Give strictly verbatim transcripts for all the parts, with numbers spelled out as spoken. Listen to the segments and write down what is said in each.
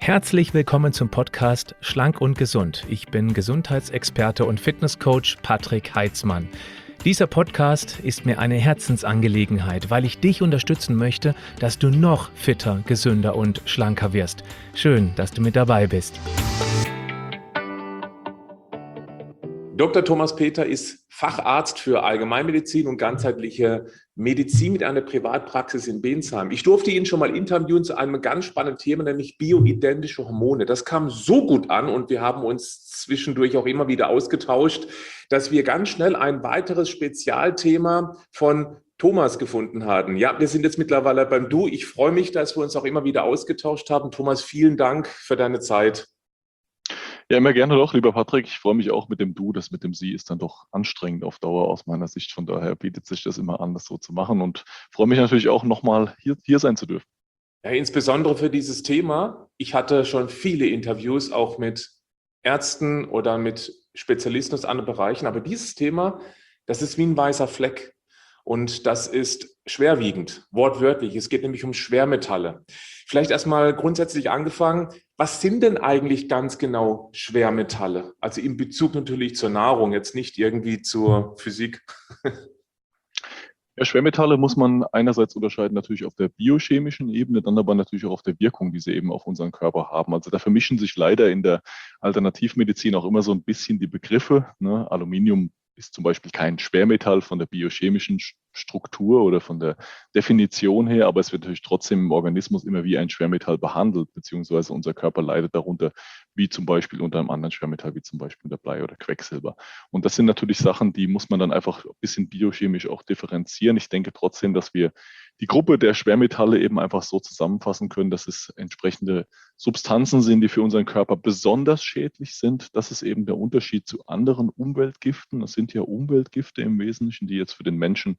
Herzlich willkommen zum Podcast Schlank und Gesund. Ich bin Gesundheitsexperte und Fitnesscoach Patrick Heitzmann. Dieser Podcast ist mir eine Herzensangelegenheit, weil ich dich unterstützen möchte, dass du noch fitter, gesünder und schlanker wirst. Schön, dass du mit dabei bist. Doktor Thomas Peter ist Facharzt für Allgemeinmedizin und ganzheitliche Medizin mit einer Privatpraxis in Bensheim. Ich durfte ihn schon mal interviewen zu einem ganz spannenden Thema, nämlich bioidentische Hormone. Das kam so gut an und wir haben uns zwischendurch auch immer wieder ausgetauscht, dass wir ganz schnell ein weiteres Spezialthema von Thomas gefunden hatten. Ja, wir sind jetzt mittlerweile beim Du. Ich freue mich, dass wir uns auch immer wieder ausgetauscht haben. Thomas, vielen Dank für deine Zeit. Ja, immer gerne doch, lieber Patrick. Ich freue mich auch mit dem Du. Das mit dem Sie ist dann doch anstrengend auf Dauer aus meiner Sicht. Von daher bietet sich das immer an, das so zu machen und freue mich natürlich auch nochmal hier, hier sein zu dürfen. Ja, insbesondere für dieses Thema. Ich hatte schon viele Interviews auch mit Ärzten oder mit Spezialisten aus anderen Bereichen, aber dieses Thema, das ist wie ein weißer Fleck und das ist schwerwiegend, wortwörtlich. Es geht nämlich um Schwermetalle. Vielleicht erstmal grundsätzlich angefangen, was sind denn eigentlich ganz genau Schwermetalle? Also in Bezug natürlich zur Nahrung, jetzt nicht irgendwie zur Physik. Ja, Schwermetalle muss man einerseits unterscheiden natürlich auf der biochemischen Ebene, dann aber natürlich auch auf der Wirkung, die sie eben auf unseren Körper haben. Also da vermischen sich leider in der Alternativmedizin auch immer so ein bisschen die Begriffe. Ne? Aluminium ist zum Beispiel kein Schwermetall von der biochemischen Struktur oder von der Definition her, aber es wird natürlich trotzdem im Organismus immer wie ein Schwermetall behandelt, beziehungsweise unser Körper leidet darunter, wie zum Beispiel unter einem anderen Schwermetall, wie zum Beispiel der Blei oder Quecksilber. Und das sind natürlich Sachen, die muss man dann einfach ein bisschen biochemisch auch differenzieren. Ich denke trotzdem, dass wir die Gruppe der Schwermetalle eben einfach so zusammenfassen können, dass es entsprechende Substanzen sind, die für unseren Körper besonders schädlich sind. Das ist eben der Unterschied zu anderen Umweltgiften. Das sind ja Umweltgifte im Wesentlichen, die jetzt für den Menschen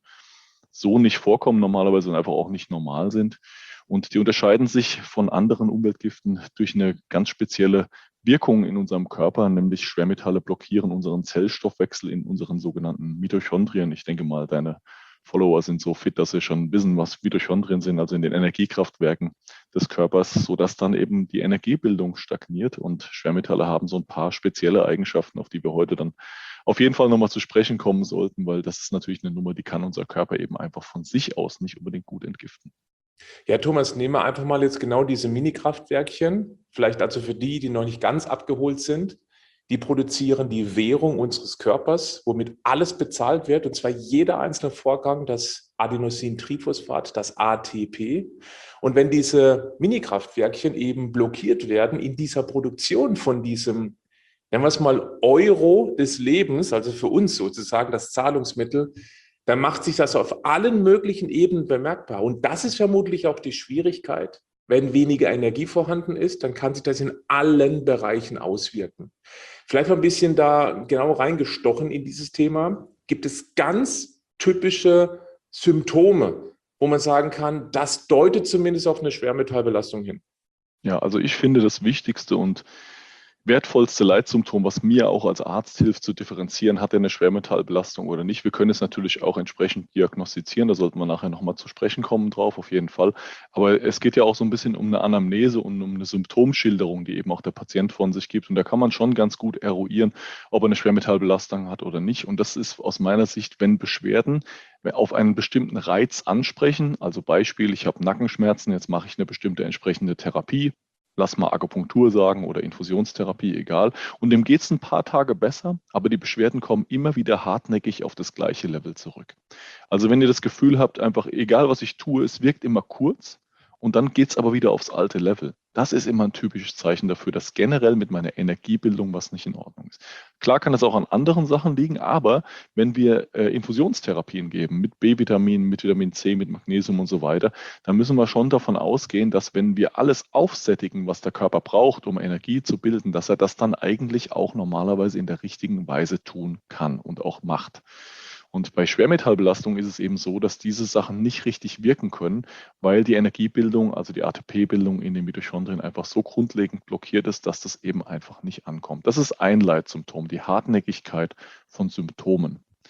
so nicht vorkommen normalerweise und einfach auch nicht normal sind. Und die unterscheiden sich von anderen Umweltgiften durch eine ganz spezielle Wirkung in unserem Körper, nämlich Schwermetalle blockieren unseren Zellstoffwechsel in unseren sogenannten Mitochondrien. Ich denke mal, deine Follower sind so fit, dass sie schon wissen, was Mitochondrien sind, also in den Energiekraftwerken des Körpers, sodass dann eben die Energiebildung stagniert. Und Schwermetalle haben so ein paar spezielle Eigenschaften, auf die wir heute dann auf jeden Fall nochmal zu sprechen kommen sollten, weil das ist natürlich eine Nummer, die kann unser Körper eben einfach von sich aus nicht unbedingt gut entgiften. Ja, Thomas, nehmen wir einfach mal jetzt genau diese Mini-Kraftwerkchen, vielleicht also für die, die noch nicht ganz abgeholt sind. Die produzieren die Währung unseres Körpers, womit alles bezahlt wird, und zwar jeder einzelne Vorgang, das Adenosintriphosphat, das A T P. Und wenn diese Mini-Kraftwerkchen eben blockiert werden in dieser Produktion von diesem, nennen wir es mal, Euro des Lebens, also für uns sozusagen das Zahlungsmittel, dann macht sich das auf allen möglichen Ebenen bemerkbar. Und das ist vermutlich auch die Schwierigkeit. Wenn weniger Energie vorhanden ist, dann kann sich das in allen Bereichen auswirken. Vielleicht mal ein bisschen da genau reingestochen in dieses Thema. Gibt es ganz typische Symptome, wo man sagen kann, das deutet zumindest auf eine Schwermetallbelastung hin? Ja, also ich finde das Wichtigste und wertvollste Leitsymptom, was mir auch als Arzt hilft zu differenzieren, hat er eine Schwermetallbelastung oder nicht. Wir können es natürlich auch entsprechend diagnostizieren, da sollten wir nachher nochmal zu sprechen kommen drauf, auf jeden Fall. Aber es geht ja auch so ein bisschen um eine Anamnese und um eine Symptomschilderung, die eben auch der Patient von sich gibt. Und da kann man schon ganz gut eruieren, ob er eine Schwermetallbelastung hat oder nicht. Und das ist aus meiner Sicht, wenn Beschwerden auf einen bestimmten Reiz ansprechen, also Beispiel, ich habe Nackenschmerzen, jetzt mache ich eine bestimmte entsprechende Therapie, lass mal Akupunktur sagen oder Infusionstherapie, egal. Und dem geht es ein paar Tage besser, aber die Beschwerden kommen immer wieder hartnäckig auf das gleiche Level zurück. Also wenn ihr das Gefühl habt, einfach egal was ich tue, es wirkt immer kurz und dann geht es aber wieder aufs alte Level. Das ist immer ein typisches Zeichen dafür, dass generell mit meiner Energiebildung was nicht in Ordnung ist. Klar kann es auch an anderen Sachen liegen, aber wenn wir äh, Infusionstherapien geben mit B-Vitaminen, mit Vitamin C, mit Magnesium und so weiter, dann müssen wir schon davon ausgehen, dass wenn wir alles aufsättigen, was der Körper braucht, um Energie zu bilden, dass er das dann eigentlich auch normalerweise in der richtigen Weise tun kann und auch macht. Und bei Schwermetallbelastung ist es eben so, dass diese Sachen nicht richtig wirken können, weil die Energiebildung, also die A T P-Bildung in den Mitochondrien einfach so grundlegend blockiert ist, dass das eben einfach nicht ankommt. Das ist ein Leitsymptom, die Hartnäckigkeit von Symptomen.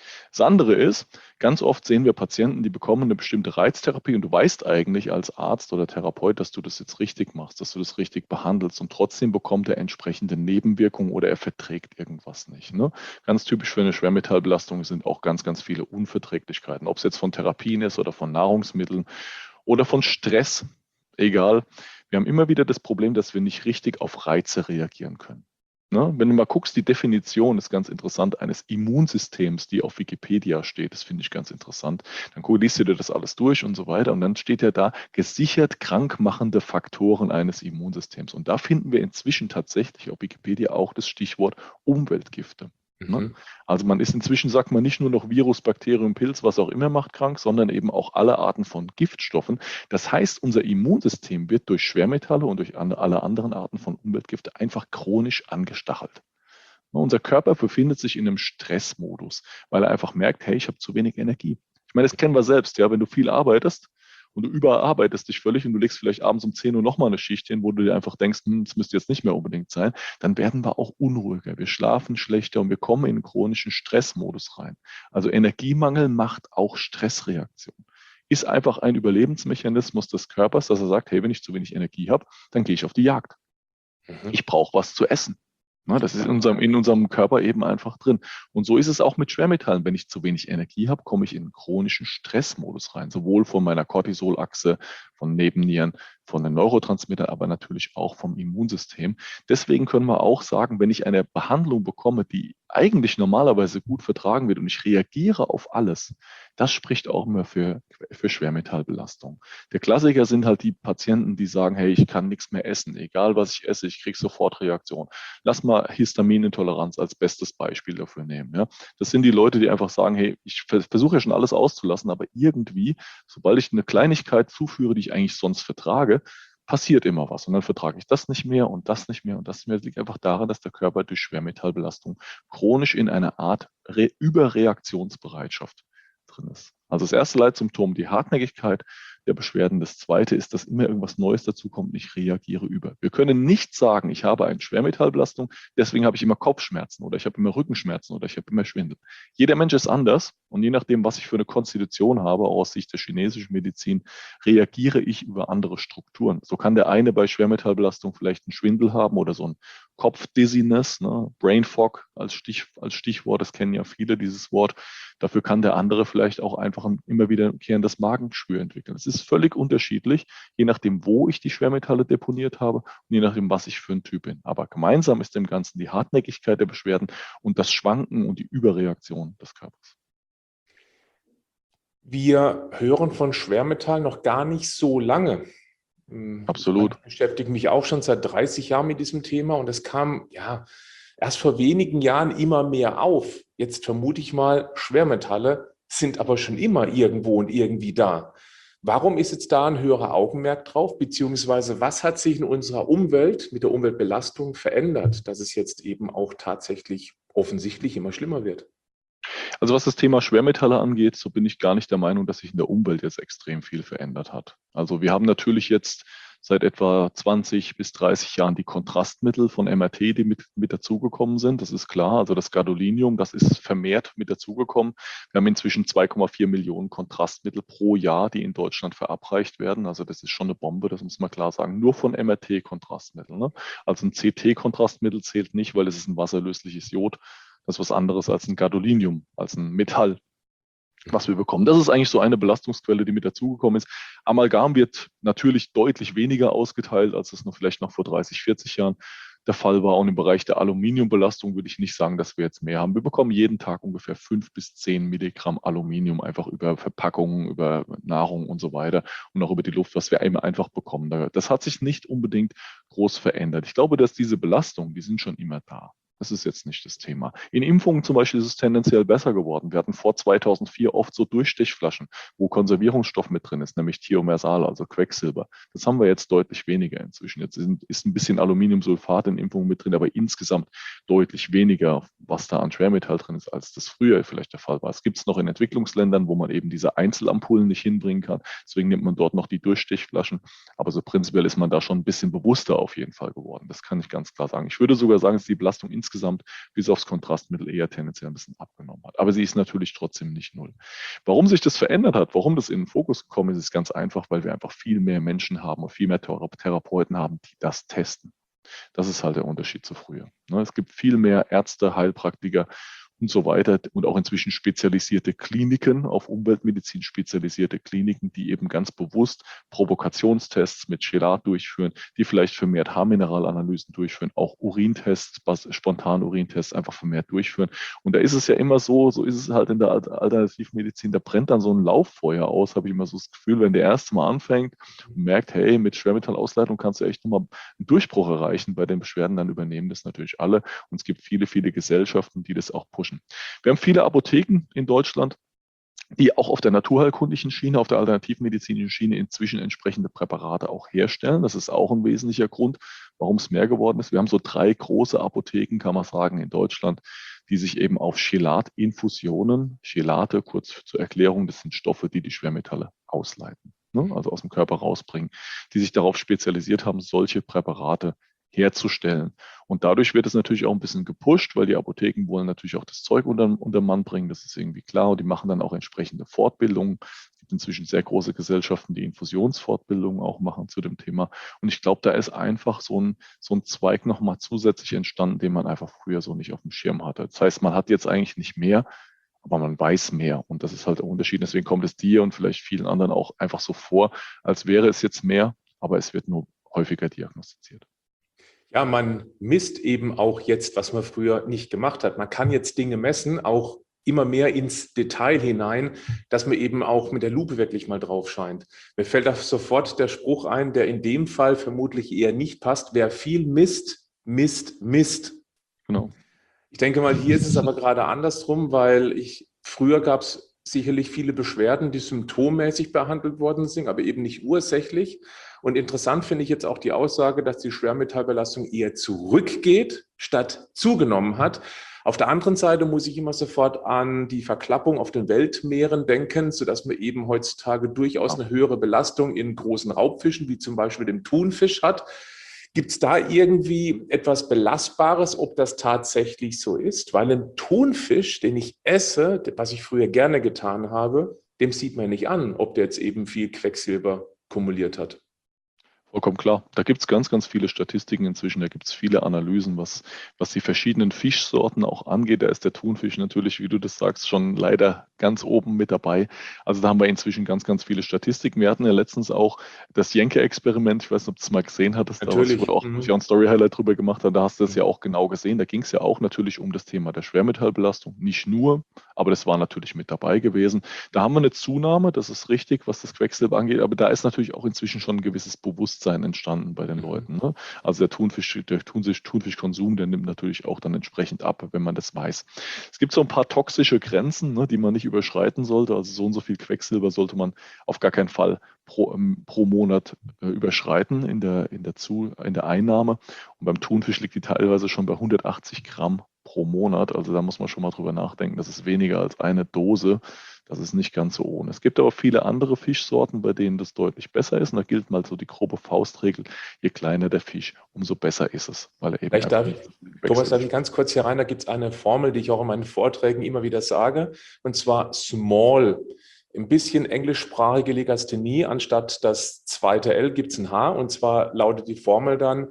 Das andere ist, ganz oft sehen wir Patienten, die bekommen eine bestimmte Reiztherapie und du weißt eigentlich als Arzt oder Therapeut, dass du das jetzt richtig machst, dass du das richtig behandelst und trotzdem bekommt er entsprechende Nebenwirkungen oder er verträgt irgendwas nicht. Ne? Ganz typisch für eine Schwermetallbelastung sind auch ganz, ganz viele Unverträglichkeiten, ob es jetzt von Therapien ist oder von Nahrungsmitteln oder von Stress, egal. Wir haben immer wieder das Problem, dass wir nicht richtig auf Reize reagieren können. Ne? Wenn du mal guckst, die Definition ist ganz interessant, eines Immunsystems, die auf Wikipedia steht, das finde ich ganz interessant. Dann liest du dir das alles durch und so weiter und dann steht ja da, gesichert krankmachende Faktoren eines Immunsystems. Und da finden wir inzwischen tatsächlich auf Wikipedia auch das Stichwort Umweltgifte. Ne? Mhm. Also man ist inzwischen, sagt man, nicht nur noch Virus, Bakterium, Pilz, was auch immer macht krank, sondern eben auch alle Arten von Giftstoffen. Das heißt, unser Immunsystem wird durch Schwermetalle und durch alle anderen Arten von Umweltgifte einfach chronisch angestachelt. Ne, unser Körper befindet sich in einem Stressmodus, weil er einfach merkt, hey, ich habe zu wenig Energie. Ich meine, das kennen wir selbst, ja, wenn du viel arbeitest und du überarbeitest dich völlig und du legst vielleicht abends um zehn Uhr nochmal eine Schicht hin, wo du dir einfach denkst, hm, das müsste jetzt nicht mehr unbedingt sein, dann werden wir auch unruhiger, wir schlafen schlechter und wir kommen in einen chronischen Stressmodus rein. Also Energiemangel macht auch Stressreaktionen. Ist einfach ein Überlebensmechanismus des Körpers, dass er sagt, hey, wenn ich zu wenig Energie habe, dann gehe ich auf die Jagd. Mhm. Ich brauche was zu essen. Na, das ist in unserem, in unserem Körper eben einfach drin. Und so ist es auch mit Schwermetallen. Wenn ich zu wenig Energie habe, komme ich in einen chronischen Stressmodus rein, sowohl von meiner Cortisolachse, von Nebennieren, von den Neurotransmittern, aber natürlich auch vom Immunsystem. Deswegen können wir auch sagen, wenn ich eine Behandlung bekomme, die eigentlich normalerweise gut vertragen wird und ich reagiere auf alles, das spricht auch immer für, für Schwermetallbelastung. Der Klassiker sind halt die Patienten, die sagen, hey, ich kann nichts mehr essen, egal was ich esse, ich kriege sofort Reaktion. Lass mal Histaminintoleranz als bestes Beispiel dafür nehmen. Ja. Das sind die Leute, die einfach sagen, hey, ich versuche ja schon alles auszulassen, aber irgendwie, sobald ich eine Kleinigkeit zuführe, die ich eigentlich sonst vertrage, passiert immer was. Und dann vertrage ich das nicht mehr und das nicht mehr und das nicht mehr. Das liegt einfach daran, dass der Körper durch Schwermetallbelastung chronisch in einer Art Re Überreaktionsbereitschaft drin ist. Also das erste Leitsymptom, die Hartnäckigkeit der Beschwerden. Das zweite ist, dass immer irgendwas Neues dazukommt und ich reagiere über. Wir können nicht sagen, ich habe eine Schwermetallbelastung, deswegen habe ich immer Kopfschmerzen oder ich habe immer Rückenschmerzen oder ich habe immer Schwindel. Jeder Mensch ist anders und je nachdem, was ich für eine Konstitution habe, aus Sicht der chinesischen Medizin, reagiere ich über andere Strukturen. So kann der eine bei Schwermetallbelastung vielleicht einen Schwindel haben oder so ein Kopfdizziness, ne? Brain Fog als, Stich, als Stichwort, das kennen ja viele, dieses Wort. Dafür kann der andere vielleicht auch einfach ein immer wiederkehrendes Magengeschwür entwickeln. Es ist völlig unterschiedlich, je nachdem, wo ich die Schwermetalle deponiert habe und je nachdem, was ich für ein Typ bin. Aber gemeinsam ist dem Ganzen die Hartnäckigkeit der Beschwerden und das Schwanken und die Überreaktion des Körpers. Wir hören von Schwermetall noch gar nicht so lange. Absolut. Ich beschäftige mich auch schon seit dreißig Jahren mit diesem Thema und es kam ja erst vor wenigen Jahren immer mehr auf. Jetzt vermute ich mal, Schwermetalle sind aber schon immer irgendwo und irgendwie da. Warum ist jetzt da ein höherer Augenmerk drauf? Beziehungsweise was hat sich in unserer Umwelt mit der Umweltbelastung verändert, dass es jetzt eben auch tatsächlich offensichtlich immer schlimmer wird? Also was das Thema Schwermetalle angeht, so bin ich gar nicht der Meinung, dass sich in der Umwelt jetzt extrem viel verändert hat. Also wir haben natürlich jetzt seit etwa zwanzig bis dreißig Jahren die Kontrastmittel von M R T, die mit, mit dazugekommen sind. Das ist klar. Also das Gadolinium, das ist vermehrt mit dazugekommen. Wir haben inzwischen zwei Komma vier Millionen Kontrastmittel pro Jahr, die in Deutschland verabreicht werden. Also das ist schon eine Bombe, das muss man klar sagen. Nur von M R T-Kontrastmitteln. Ne? Also ein C T-Kontrastmittel zählt nicht, weil es ist ein wasserlösliches Jod. Das ist was anderes als ein Gadolinium, als ein Metall, was wir bekommen. Das ist eigentlich so eine Belastungsquelle, die mit dazugekommen ist. Amalgam wird natürlich deutlich weniger ausgeteilt, als es noch vielleicht noch vor dreißig, vierzig Jahren der Fall war. Und im Bereich der Aluminiumbelastung würde ich nicht sagen, dass wir jetzt mehr haben. Wir bekommen jeden Tag ungefähr fünf bis zehn Milligramm Aluminium, einfach über Verpackungen, über Nahrung und so weiter und auch über die Luft, was wir eben einfach bekommen. Das hat sich nicht unbedingt groß verändert. Ich glaube, dass diese Belastungen, die sind schon immer da. Das ist jetzt nicht das Thema. In Impfungen zum Beispiel ist es tendenziell besser geworden. Wir hatten vor zweitausendvier oft so Durchstechflaschen, wo Konservierungsstoff mit drin ist, nämlich Thiomersal, also Quecksilber. Das haben wir jetzt deutlich weniger inzwischen. Jetzt ist ein bisschen Aluminiumsulfat in Impfungen mit drin, aber insgesamt deutlich weniger, was da an Schwermetall drin ist, als das früher vielleicht der Fall war. Es gibt es noch in Entwicklungsländern, wo man eben diese Einzelampullen nicht hinbringen kann. Deswegen nimmt man dort noch die Durchstechflaschen. Aber so prinzipiell ist man da schon ein bisschen bewusster auf jeden Fall geworden. Das kann ich ganz klar sagen. Ich würde sogar sagen, dass die Belastung insgesamt insgesamt bis aufs Kontrastmittel eher tendenziell ein bisschen abgenommen hat. Aber sie ist natürlich trotzdem nicht null. Warum sich das verändert hat, warum das in den Fokus gekommen ist, ist ganz einfach, weil wir einfach viel mehr Menschen haben und viel mehr Therapeuten haben, die das testen. Das ist halt der Unterschied zu früher. Es gibt viel mehr Ärzte, Heilpraktiker und so weiter und auch inzwischen spezialisierte Kliniken, auf Umweltmedizin spezialisierte Kliniken, die eben ganz bewusst Provokationstests mit Chelat durchführen, die vielleicht vermehrt Haarmineralanalysen durchführen, auch Urintests, spontan Urintests einfach vermehrt durchführen. Und da ist es ja immer so, so ist es halt in der Alternativmedizin, da brennt dann so ein Lauffeuer aus, habe ich immer so das Gefühl, wenn der erste Mal anfängt und merkt, hey, mit Schwermetallausleitung kannst du echt nochmal einen Durchbruch erreichen bei den Beschwerden, dann übernehmen das natürlich alle. Und es gibt viele, viele Gesellschaften, die das auch pushen. Wir haben viele Apotheken in Deutschland, die auch auf der naturheilkundlichen Schiene, auf der alternativmedizinischen Schiene inzwischen entsprechende Präparate auch herstellen. Das ist auch ein wesentlicher Grund, warum es mehr geworden ist. Wir haben so drei große Apotheken, kann man sagen, in Deutschland, die sich eben auf Chelatinfusionen, Chelate, kurz zur Erklärung, das sind Stoffe, die die Schwermetalle ausleiten, ne? Also aus dem Körper rausbringen, die sich darauf spezialisiert haben, solche Präparate herzustellen. Und dadurch wird es natürlich auch ein bisschen gepusht, weil die Apotheken wollen natürlich auch das Zeug unter, unter den Mann bringen, das ist irgendwie klar. Und die machen dann auch entsprechende Fortbildungen. Es gibt inzwischen sehr große Gesellschaften, die Infusionsfortbildungen auch machen zu dem Thema. Und ich glaube, da ist einfach so ein, so ein Zweig nochmal zusätzlich entstanden, den man einfach früher so nicht auf dem Schirm hatte. Das heißt, man hat jetzt eigentlich nicht mehr, aber man weiß mehr. Und das ist halt der Unterschied. Deswegen kommt es dir und vielleicht vielen anderen auch einfach so vor, als wäre es jetzt mehr, aber es wird nur häufiger diagnostiziert. Ja, man misst eben auch jetzt, was man früher nicht gemacht hat. Man kann jetzt Dinge messen, auch immer mehr ins Detail hinein, dass man eben auch mit der Lupe wirklich mal drauf scheint. Mir fällt da sofort der Spruch ein, der in dem Fall vermutlich eher nicht passt. Wer viel misst, misst, misst. Genau. Ich denke mal, hier ist es aber gerade andersrum, weil ich früher gab es sicherlich viele Beschwerden, die symptommäßig behandelt worden sind, aber eben nicht ursächlich. Und interessant finde ich jetzt auch die Aussage, dass die Schwermetallbelastung eher zurückgeht, statt zugenommen hat. Auf der anderen Seite muss ich immer sofort an die Verklappung auf den Weltmeeren denken, sodass man eben heutzutage durchaus eine höhere Belastung in großen Raubfischen, wie zum Beispiel dem Thunfisch hat. Gibt es da irgendwie etwas Belastbares, ob das tatsächlich so ist? Weil ein Thunfisch, den ich esse, was ich früher gerne getan habe, dem sieht man nicht an, ob der jetzt eben viel Quecksilber kumuliert hat. Vollkommen klar. Da gibt es ganz, ganz viele Statistiken inzwischen. Da gibt es viele Analysen, was, was die verschiedenen Fischsorten auch angeht. Da ist der Thunfisch natürlich, wie du das sagst, schon leider ganz oben mit dabei. Also da haben wir inzwischen ganz, ganz viele Statistiken. Wir hatten ja letztens auch das Jenke-Experiment. Ich weiß nicht, ob du es mal gesehen hattest. Natürlich. Da wurde auch, mhm. ich auch ein Story-Highlight drüber gemacht habe. Da hast du das ja auch genau gesehen. Da ging es ja auch natürlich um das Thema der Schwermetallbelastung. Nicht nur, aber das war natürlich mit dabei gewesen. Da haben wir eine Zunahme, das ist richtig, was das Quecksilber angeht. Aber da ist natürlich auch inzwischen schon ein gewisses Bewusstsein entstanden bei den Mhm. Leuten. Ne? Also der Thunfisch, der Thunfisch, Thunfischkonsum, der nimmt natürlich auch dann entsprechend ab, wenn man das weiß. Es gibt so ein paar toxische Grenzen, ne, die man nicht überschreiten sollte. Also so und so viel Quecksilber sollte man auf gar keinen Fall pro, ähm, pro Monat äh, überschreiten in der, in, der Zu, in der Einnahme. Und beim Thunfisch liegt die teilweise schon bei hundertachtzig Gramm pro Monat. Also da muss man schon mal drüber nachdenken. Das ist weniger als eine Dose. Das ist nicht ganz so ohne. Es gibt aber viele andere Fischsorten, bei denen das deutlich besser ist. Und da gilt mal so die grobe Faustregel, je kleiner der Fisch, umso besser ist es. Weil er eben Vielleicht darf ich, Thomas, darf ich ganz kurz hier rein, da gibt es eine Formel, die ich auch in meinen Vorträgen immer wieder sage, und zwar small. Ein bisschen englischsprachige Legasthenie, anstatt das zweite L gibt es ein H, und zwar lautet die Formel dann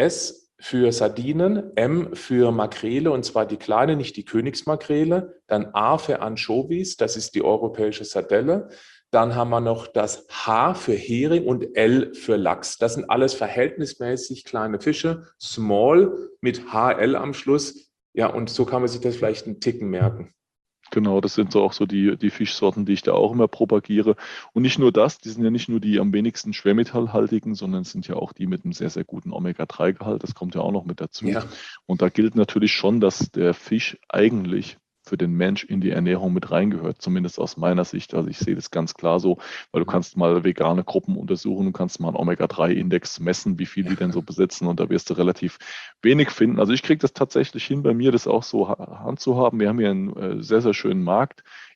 S für Sardinen, M für Makrele, und zwar die kleine, nicht die Königsmakrele, dann A für Anchovies, das ist die europäische Sardelle, dann haben wir noch das H für Hering und L für Lachs. Das sind alles verhältnismäßig kleine Fische, small mit H L am Schluss. Ja, und so kann man sich das vielleicht einen Ticken merken. Genau, das sind so auch so die, die Fischsorten, die ich da auch immer propagiere. Und nicht nur das, die sind ja nicht nur die am wenigsten schwermetallhaltigen, sondern es sind ja auch die mit einem sehr, sehr guten Omega drei Gehalt. Das kommt ja auch noch mit dazu. Ja. Und da gilt natürlich schon, dass der Fisch eigentlich für den Mensch in die Ernährung mit reingehört, zumindest aus meiner Sicht. Also ich sehe das ganz klar so, weil du kannst mal vegane Gruppen untersuchen, du kannst mal einen Omega drei Index messen, wie viel die denn so besitzen, und da wirst du relativ wenig finden. Also ich kriege das tatsächlich hin, bei mir das auch so handzuhaben. Wir haben hier einen äh, sehr, sehr schönen Markt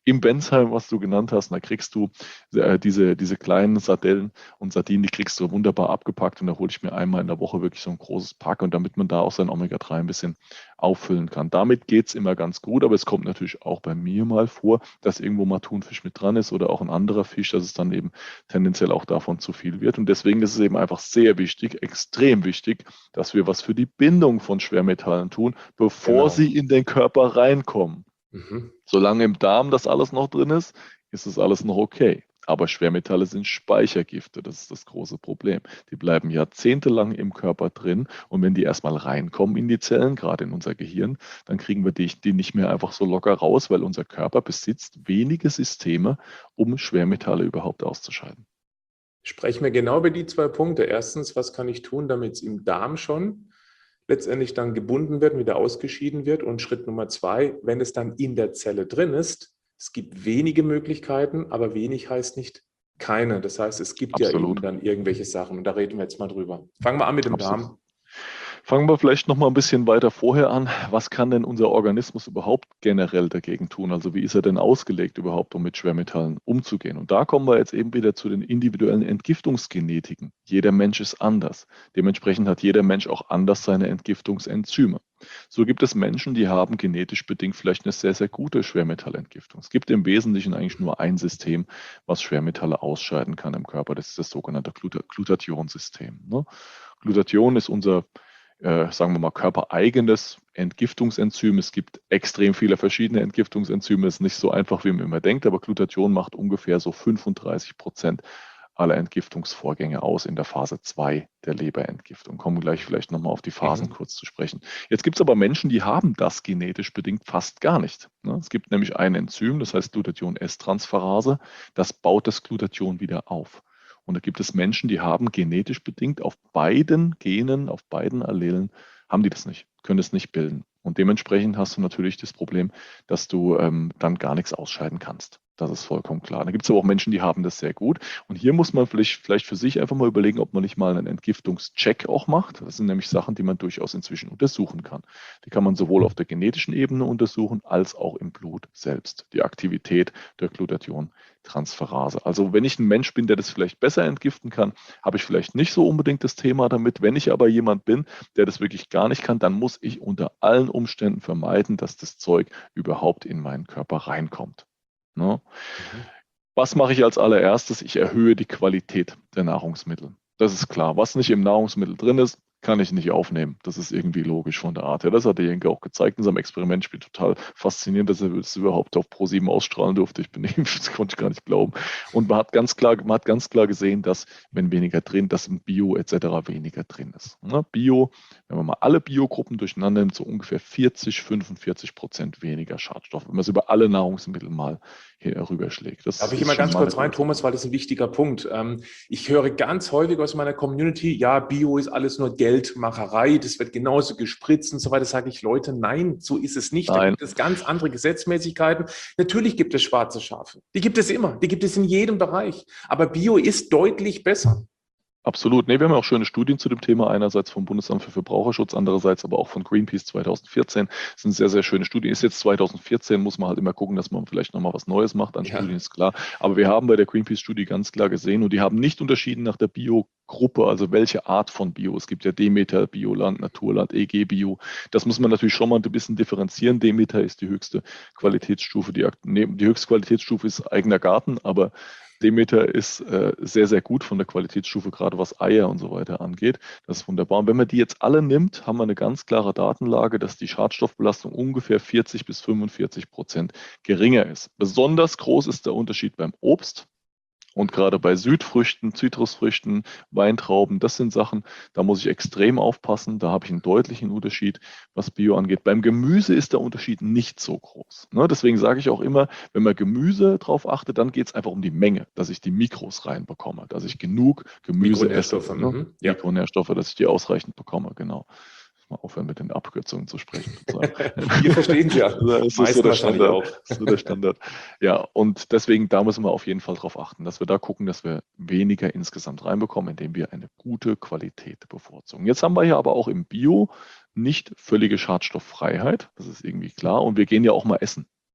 im Bensheim, was du genannt hast, da kriegst du äh, diese, diese kleinen Sardellen und Sardinen, die kriegst du wunderbar abgepackt und da hole ich mir einmal in der Woche wirklich so ein großes Pack und damit man da auch sein Omega drei ein bisschen auffüllen kann. Damit geht es immer ganz gut, aber es kommt natürlich auch bei mir mal vor, dass irgendwo mal Thunfisch mit dran ist oder auch ein anderer Fisch, dass es dann eben tendenziell auch davon zu viel wird und deswegen ist es eben einfach sehr wichtig, extrem wichtig, dass wir was für die Bindung von Schwermetallen tun, bevor Genau. sie in den Körper reinkommen. Mhm. Solange im Darm das alles noch drin ist, ist es alles noch okay. Aber Schwermetalle sind Speichergifte, das ist das große Problem. Die bleiben jahrzehntelang im Körper drin und wenn die erstmal reinkommen in die Zellen, gerade in unser Gehirn, dann kriegen wir die, die nicht mehr einfach so locker raus, weil unser Körper besitzt wenige Systeme, um Schwermetalle überhaupt auszuscheiden. Sprechen wir genau über die zwei Punkte. Erstens, was kann ich tun, damit es im Darm schon letztendlich dann gebunden wird und wieder ausgeschieden wird? Und Schritt Nummer zwei, wenn es dann in der Zelle drin ist, es gibt wenige Möglichkeiten, aber wenig heißt nicht keine. Das heißt, es gibt ja Absolut. eben dann irgendwelche Sachen und da reden wir jetzt mal drüber. Fangen wir an mit dem Absolut. Darm. Fangen wir vielleicht noch mal ein bisschen weiter vorher an. Was kann denn unser Organismus überhaupt generell dagegen tun? Also wie ist er denn ausgelegt überhaupt, um mit Schwermetallen umzugehen? Und da kommen wir jetzt eben wieder zu den individuellen Entgiftungsgenetiken. Jeder Mensch ist anders. Dementsprechend hat jeder Mensch auch anders seine Entgiftungsenzyme. So gibt es Menschen, die haben genetisch bedingt vielleicht eine sehr, sehr gute Schwermetallentgiftung. Es gibt im Wesentlichen eigentlich nur ein System, was Schwermetalle ausscheiden kann im Körper. Das ist das sogenannte Gluta- Glutationsystem. Ne? Glutathion ist unser Äh, sagen wir mal, körpereigenes Entgiftungsenzym. Es gibt extrem viele verschiedene Entgiftungsenzyme. Es ist nicht so einfach, wie man immer denkt, aber Glutathion macht ungefähr so fünfunddreißig Prozent aller Entgiftungsvorgänge aus in der Phase zwei der Leberentgiftung. Kommen wir gleich vielleicht nochmal auf die Phasen Mhm. kurz zu sprechen. Jetzt gibt es aber Menschen, die haben das genetisch bedingt fast gar nicht. Ne? Es gibt nämlich ein Enzym, das heißt Glutathion-S-Transferase, das baut das Glutathion wieder auf. Und da gibt es Menschen, die haben genetisch bedingt auf beiden Genen, auf beiden Allelen, haben die das nicht, können es nicht bilden. Und dementsprechend hast du natürlich das Problem, dass du ähm, dann gar nichts ausscheiden kannst. Das ist vollkommen klar. Da gibt es aber auch Menschen, die haben das sehr gut. Und hier muss man vielleicht, vielleicht für sich einfach mal überlegen, ob man nicht mal einen Entgiftungscheck auch macht. Das sind nämlich Sachen, die man durchaus inzwischen untersuchen kann. Die kann man sowohl auf der genetischen Ebene untersuchen, als auch im Blut selbst. Die Aktivität der Glutathion-Transferase. Also wenn ich ein Mensch bin, der das vielleicht besser entgiften kann, habe ich vielleicht nicht so unbedingt das Thema damit. Wenn ich aber jemand bin, der das wirklich gar nicht kann, dann muss ich unter allen Umständen vermeiden, dass das Zeug überhaupt in meinen Körper reinkommt. Ne? Mhm. Was mache ich als allererstes? Ich erhöhe die Qualität der Nahrungsmittel. Das ist klar. Was nicht im Nahrungsmittel drin ist, kann ich nicht aufnehmen. Das ist irgendwie logisch von der Art her. Das hat der Jenke auch gezeigt in seinem Experiment. Ich bin total faszinierend, dass er das überhaupt auf ProSieben ausstrahlen durfte. Ich bin das konnte ich gar nicht glauben. Und man hat ganz klar, man hat ganz klar gesehen, dass wenn weniger drin, dass im Bio et cetera weniger drin ist. Ne? Bio, wenn man mal alle Biogruppen durcheinander nimmt, so ungefähr vierzig, fünfundvierzig Prozent weniger Schadstoffe, wenn man es über alle Nahrungsmittel mal hier rüberschlägt. Das Darf ich ist immer schon ganz mal eine kurz rein, große Thomas, weil das ist ein wichtiger Punkt. Ähm, Ich höre ganz häufig aus meiner Community, ja, Bio ist alles nur Geldmacherei, das wird genauso gespritzt und so weiter. Sage ich, Leute, nein, so ist es nicht. Da Nein. gibt es ganz andere Gesetzmäßigkeiten. Natürlich gibt es schwarze Schafe. Die gibt es immer. Die gibt es in jedem Bereich. Aber Bio ist deutlich besser. Absolut. Nee, wir haben ja auch schöne Studien zu dem Thema, einerseits vom Bundesamt für Verbraucherschutz, andererseits aber auch von Greenpeace zweitausendvierzehn. Das sind sehr, sehr schöne Studien. Ist jetzt zweitausendvierzehn, muss man halt immer gucken, dass man vielleicht nochmal was Neues macht an Ja. Studien, ist klar. Aber wir haben bei der Greenpeace-Studie ganz klar gesehen und die haben nicht unterschieden nach der Biogruppe, also welche Art von Bio. Es gibt ja Demeter, Bioland, Naturland, E G Bio. Das muss man natürlich schon mal ein bisschen differenzieren. Demeter ist die höchste Qualitätsstufe, die, nee, die höchste Qualitätsstufe ist eigener Garten, aber Demeter ist äh, sehr, sehr gut von der Qualitätsstufe, gerade was Eier und so weiter angeht. Das ist wunderbar. Und wenn man die jetzt alle nimmt, haben wir eine ganz klare Datenlage, dass die Schadstoffbelastung ungefähr vierzig bis fünfundvierzig Prozent geringer ist. Besonders groß ist der Unterschied beim Obst. Und gerade bei Südfrüchten, Zitrusfrüchten, Weintrauben, das sind Sachen, da muss ich extrem aufpassen. Da habe ich einen deutlichen Unterschied, was Bio angeht. Beim Gemüse ist der Unterschied nicht so groß. Ne? Deswegen sage ich auch immer, wenn man Gemüse drauf achtet, dann geht es einfach um die Menge, dass ich die Mikros reinbekomme, dass ich genug Gemüse esse. Mikronährstoffe. Ne? Mhm. Ja. Mikronährstoffe, dass ich die ausreichend bekomme, genau. Mal aufhören mit den Abkürzungen zu sprechen. Wir verstehen es ja. Das ist Meisten so der wahrscheinlich Standard. auch. Das ist so der Standard. Ja, und deswegen, da müssen wir auf jeden Fall darauf achten, dass wir da gucken, dass wir weniger insgesamt reinbekommen, indem wir eine gute Qualität bevorzugen. Jetzt haben wir hier aber auch im Bio nicht völlige Schadstofffreiheit. Das ist irgendwie klar. Und wir gehen ja auch mal essen.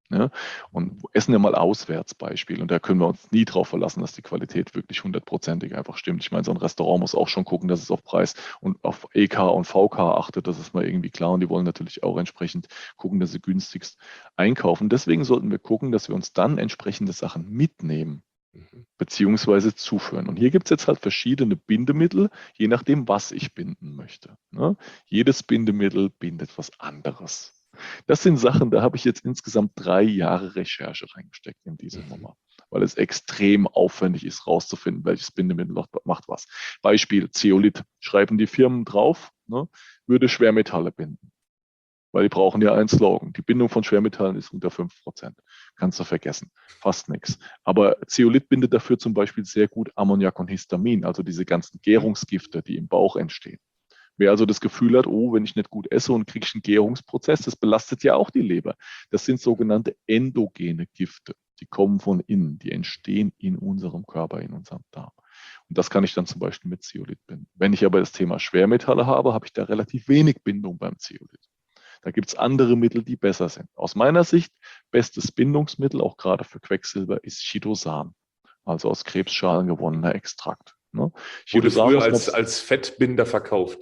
Ja, und essen wir mal auswärts Beispiel. Und da können wir uns nie darauf verlassen, dass die Qualität wirklich hundertprozentig einfach stimmt. Ich meine, so ein Restaurant muss auch schon gucken, dass es auf Preis und auf E K und V K achtet. Das ist mal irgendwie klar. Und die wollen natürlich auch entsprechend gucken, dass sie günstigst einkaufen. Deswegen sollten wir gucken, dass wir uns dann entsprechende Sachen mitnehmen beziehungsweise zuführen. Und hier gibt es jetzt halt verschiedene Bindemittel, je nachdem, was ich binden möchte. Ne? Jedes Bindemittel bindet was anderes. Das sind Sachen, da habe ich jetzt insgesamt drei Jahre Recherche reingesteckt in diese Nummer, weil es extrem aufwendig ist, rauszufinden, welches Bindemittel macht was. Beispiel Zeolit, schreiben die Firmen drauf, ne, würde Schwermetalle binden, weil die brauchen ja einen Slogan. Die Bindung von Schwermetallen ist unter fünf Prozent. Kannst du vergessen, fast nichts. Aber Zeolit bindet dafür zum Beispiel sehr gut Ammoniak und Histamin, also diese ganzen Gärungsgifte, die im Bauch entstehen. Wer also das Gefühl hat, oh, wenn ich nicht gut esse und kriege ich einen Gärungsprozess, das belastet ja auch die Leber. Das sind sogenannte endogene Gifte. Die kommen von innen, die entstehen in unserem Körper, in unserem Darm. Und das kann ich dann zum Beispiel mit Zeolit binden. Wenn ich aber das Thema Schwermetalle habe, habe ich da relativ wenig Bindung beim Zeolit. Da gibt es andere Mittel, die besser sind. Aus meiner Sicht, bestes Bindungsmittel, auch gerade für Quecksilber, ist Chitosan, also aus Krebsschalen gewonnener Extrakt. Ne? Wurde früher als, als Fettbinder verkauft.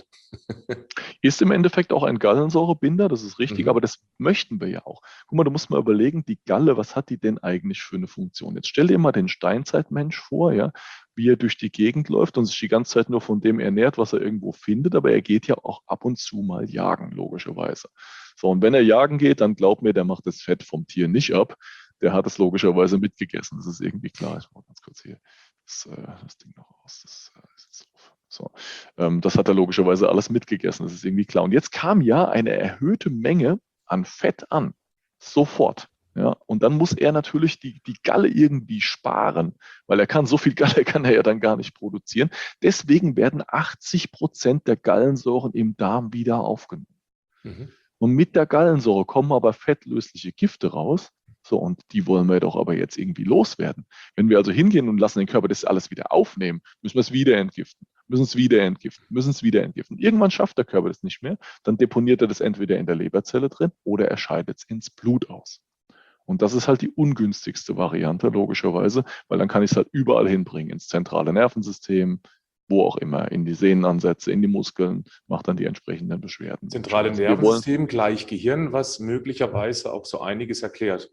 Ist im Endeffekt auch ein Gallensäurebinder, das ist richtig, Mhm. aber das möchten wir ja auch. Guck mal, du musst mal überlegen, die Galle, was hat die denn eigentlich für eine Funktion? Jetzt stell dir mal den Steinzeitmensch vor, ja, wie er durch die Gegend läuft und sich die ganze Zeit nur von dem ernährt, was er irgendwo findet, aber er geht ja auch ab und zu mal jagen, logischerweise. So, und wenn er jagen geht, dann glaub mir, der macht das Fett vom Tier nicht ab, der hat es logischerweise mitgegessen, das ist irgendwie klar. Ich mache ganz kurz hier das, das Ding noch aus, das ist jetzt auf. So, ähm, das hat er logischerweise alles mitgegessen, das ist irgendwie klar. Und jetzt kam ja eine erhöhte Menge an Fett an, sofort. Ja, und dann muss er natürlich die, die Galle irgendwie sparen, weil er kann so viel Galle kann er ja dann gar nicht produzieren. Deswegen werden achtzig Prozent der Gallensäuren im Darm wieder aufgenommen. Mhm. Und mit der Gallensäure kommen aber fettlösliche Gifte raus. So, und die wollen wir doch aber jetzt irgendwie loswerden. Wenn wir also hingehen und lassen den Körper das alles wieder aufnehmen, müssen wir es wieder entgiften, müssen es wieder entgiften, müssen es wieder entgiften. Irgendwann schafft der Körper das nicht mehr, dann deponiert er das entweder in der Leberzelle drin oder er scheidet es ins Blut aus. Und das ist halt die ungünstigste Variante, logischerweise, weil dann kann ich es halt überall hinbringen, ins zentrale Nervensystem, wo auch immer, in die Sehnenansätze, in die Muskeln, macht dann die entsprechenden Beschwerden. Zentrale also Nervensystem gleich Gehirn, was möglicherweise auch so einiges erklärt.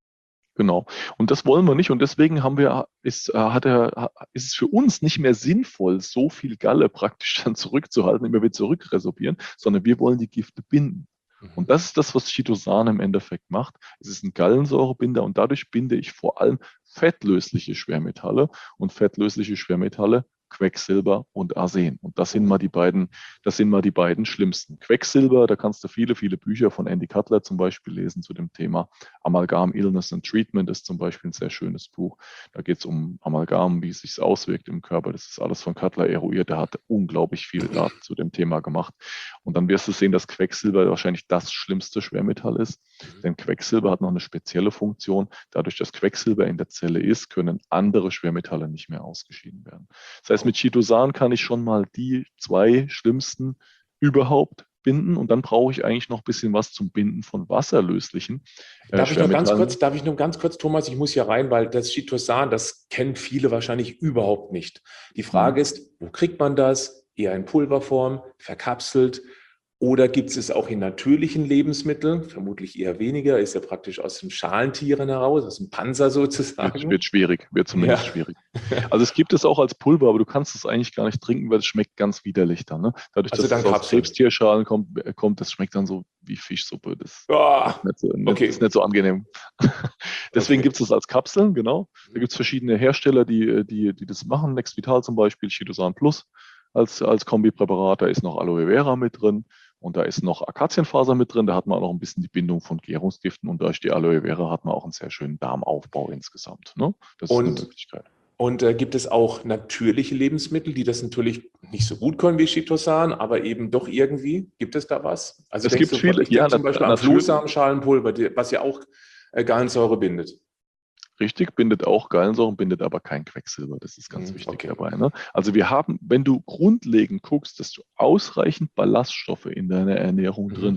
Genau. Und das wollen wir nicht. Und deswegen haben wir, ist, hat er, ist es für uns nicht mehr sinnvoll, so viel Galle praktisch dann zurückzuhalten, immer wieder zurückresorbieren, sondern wir wollen die Gifte binden. Mhm. Und das ist das, was Chitosan im Endeffekt macht. Es ist ein Gallensäurebinder und dadurch binde ich vor allem fettlösliche Schwermetalle und fettlösliche Schwermetalle Quecksilber und Arsen. Und das sind mal die beiden, das sind mal die beiden schlimmsten. Quecksilber, da kannst du viele, viele Bücher von Andy Cutler zum Beispiel lesen zu dem Thema. Amalgam Illness and Treatment ist zum Beispiel ein sehr schönes Buch. Da geht es um Amalgam, wie es sich auswirkt im Körper. Das ist alles von Cutler eruiert. Der hat unglaublich viele Daten zu dem Thema gemacht. Und dann wirst du sehen, dass Quecksilber wahrscheinlich das schlimmste Schwermetall ist. Mhm. Denn Quecksilber hat noch eine spezielle Funktion. Dadurch, dass Quecksilber in der Zelle ist, können andere Schwermetalle nicht mehr ausgeschieden werden. Das heißt, mit Chitosan kann ich schon mal die zwei schlimmsten überhaupt binden und dann brauche ich eigentlich noch ein bisschen was zum Binden von wasserlöslichen äh, darf ich nur ganz kurz, darf ich nur ganz kurz, Thomas, ich muss hier rein, weil das Chitosan, das kennen viele wahrscheinlich überhaupt nicht. Die Frage mhm. ist, wo kriegt man das? Eher in Pulverform, verkapselt? Oder gibt es es auch in natürlichen Lebensmitteln? Vermutlich eher weniger, ist ja praktisch aus den Schalentieren heraus, aus dem Panzer sozusagen. Wird, wird schwierig, wird zumindest ja. schwierig. Also es gibt es auch als Pulver, aber du kannst es eigentlich gar nicht trinken, weil es schmeckt ganz widerlich dann. Ne? Dadurch, also dass es aus Krebstierschalen kommt, kommt, das schmeckt dann so wie Fischsuppe. Das, oh, ist, nicht so, nicht, okay. ist nicht so angenehm. Deswegen okay. gibt es es als Kapseln, genau. Da gibt es verschiedene Hersteller, die, die, die das machen. Nexvital zum Beispiel, Chitosan Plus als, als Kombipräparat. Da ist noch Aloe Vera mit drin. Und da ist noch Akazienfaser mit drin, da hat man auch noch ein bisschen die Bindung von Gärungsgiften und durch die Aloe Vera hat man auch einen sehr schönen Darmaufbau insgesamt. Ne? Das und, ist eine Möglichkeit. Und äh, gibt es auch natürliche Lebensmittel, die das natürlich nicht so gut können wie Chitosan, aber eben doch irgendwie? Gibt es da was? Also es gibt du, viele, ich denke ja, zum Beispiel an Flohsamenschalenpulver, was ja auch äh, Gallensäure bindet. Richtig, bindet auch Gallensäure, bindet aber kein Quecksilber. Das ist ganz mhm, wichtig okay. dabei. Ne? Also wir haben, wenn du grundlegend guckst, dass du ausreichend Ballaststoffe in deiner Ernährung mhm. drin hast,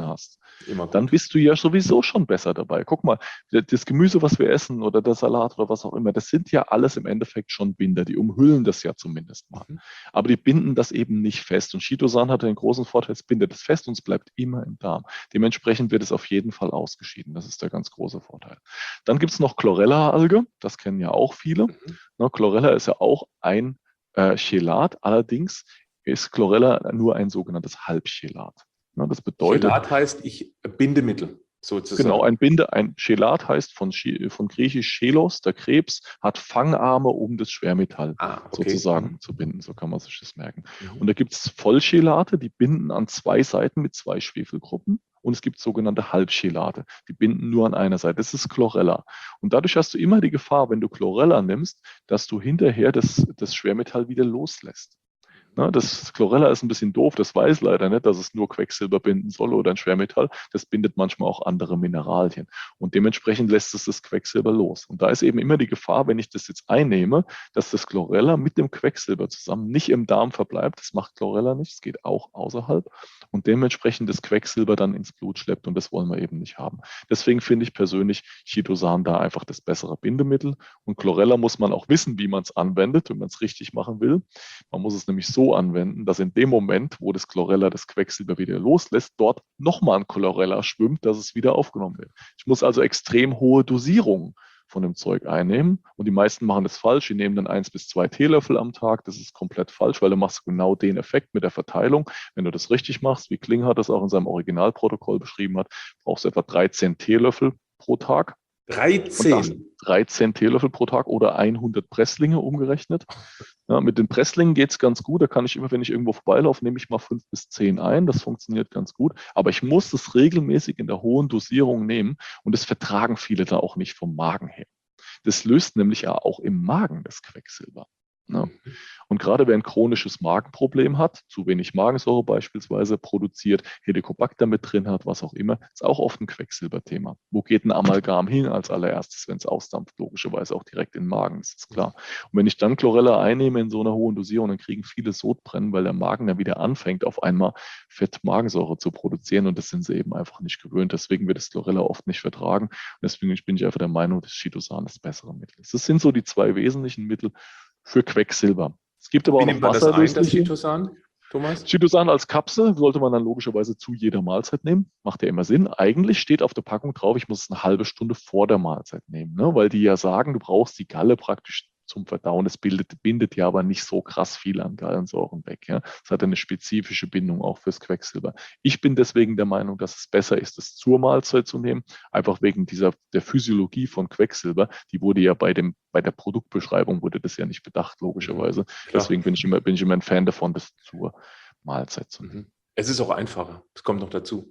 Immer dann gut. bist du ja sowieso schon besser dabei. Guck mal, das Gemüse, was wir essen oder der Salat oder was auch immer, das sind ja alles im Endeffekt schon Binder. Die umhüllen das ja zumindest mal. Mhm. Aber die binden das eben nicht fest. Und Chitosan hat den großen Vorteil, es bindet es fest und es bleibt immer im Darm. Dementsprechend wird es auf jeden Fall ausgeschieden. Das ist der ganz große Vorteil. Dann gibt es noch Chlorella-Alge. Das kennen ja auch viele. Mhm. Ne, Chlorella ist ja auch ein äh, Chelat. Allerdings ist Chlorella nur ein sogenanntes Halbchelat. Ne, das bedeutet, Chelat heißt ich Bindemittel genau, sozusagen. ein Binde, ein Chelat heißt von, von griechisch Chelos, der Krebs, hat Fangarme, um das Schwermetall Ah, okay. sozusagen Mhm. zu binden. So kann man sich das merken. Und Mhm. da gibt es Vollchelate, die binden an zwei Seiten mit zwei Schwefelgruppen. Und es gibt sogenannte Halbchelate, die binden nur an einer Seite. Das ist Chlorella. Und dadurch hast du immer die Gefahr, wenn du Chlorella nimmst, dass du hinterher das, das Schwermetall wieder loslässt. Na, das Chlorella ist ein bisschen doof, das weiß leider nicht, dass es nur Quecksilber binden soll oder ein Schwermetall. Das bindet manchmal auch andere Mineralien. Und dementsprechend lässt es das Quecksilber los. Und da ist eben immer die Gefahr, wenn ich das jetzt einnehme, dass das Chlorella mit dem Quecksilber zusammen nicht im Darm verbleibt. Das macht Chlorella nicht, es geht auch außerhalb. Und dementsprechend das Quecksilber dann ins Blut schleppt. Und das wollen wir eben nicht haben. Deswegen finde ich persönlich Chitosan da einfach das bessere Bindemittel. Und Chlorella muss man auch wissen, wie man es anwendet, wenn man es richtig machen will. Man muss es nämlich so anwenden, dass in dem Moment, wo das Chlorella das Quecksilber wieder loslässt, dort nochmal ein Chlorella schwimmt, dass es wieder aufgenommen wird. Ich muss also extrem hohe Dosierungen von dem Zeug einnehmen. Und die meisten machen das falsch. Die nehmen dann eins bis zwei Teelöffel am Tag. Das ist komplett falsch, weil du machst genau den Effekt mit der Verteilung. Wenn du das richtig machst, wie Klinghardt das auch in seinem Originalprotokoll beschrieben hat, brauchst du etwa dreizehn Teelöffel pro Tag. Und das dreizehn. dreizehn Teelöffel pro Tag oder hundert Presslinge umgerechnet. Ja, mit den Presslingen geht es ganz gut. Da kann ich immer, wenn ich irgendwo vorbeilaufe, nehme ich mal fünf bis zehn ein. Das funktioniert ganz gut. Aber ich muss es regelmäßig in der hohen Dosierung nehmen. Und das vertragen viele da auch nicht vom Magen her. Das löst nämlich ja auch im Magen das Quecksilber. Ne? Mhm. Und gerade wer ein chronisches Magenproblem hat, zu wenig Magensäure beispielsweise produziert, Helicobacter mit drin hat, was auch immer, ist auch oft ein Quecksilberthema. Wo geht ein Amalgam hin als allererstes, wenn es ausdampft? Logischerweise auch direkt in den Magen, das ist klar. Und wenn ich dann Chlorella einnehme in so einer hohen Dosierung, dann kriegen viele Sodbrennen, weil der Magen dann wieder anfängt, auf einmal Fettmagensäure zu produzieren und das sind sie eben einfach nicht gewöhnt. Deswegen wird das Chlorella oft nicht vertragen. Und deswegen bin ich einfach der Meinung, dass Chitosan das bessere Mittel ist. Das sind so die zwei wesentlichen Mittel für Quecksilber. Es gibt aber Wie auch nimmt noch man das ein, das wasserlösliche. Chitosan, Thomas? Chitosan als Kapsel sollte man dann logischerweise zu jeder Mahlzeit nehmen. Macht ja immer Sinn. Eigentlich steht auf der Packung drauf, ich muss es eine halbe Stunde vor der Mahlzeit nehmen, ne? Weil die ja sagen, du brauchst die Galle praktisch zum Verdauen. Es bildet, bindet ja aber nicht so krass viel an Gallensäuren weg. Ja? Es hat eine spezifische Bindung auch fürs Quecksilber. Ich bin deswegen der Meinung, dass es besser ist, es zur Mahlzeit zu nehmen, einfach wegen dieser der Physiologie von Quecksilber. Die wurde ja bei dem bei der Produktbeschreibung wurde das ja nicht bedacht, logischerweise. Mhm. Deswegen bin ich immer bin ich immer ein Fan davon, das zur Mahlzeit zu nehmen. Mhm. Es ist auch einfacher. Das kommt noch dazu.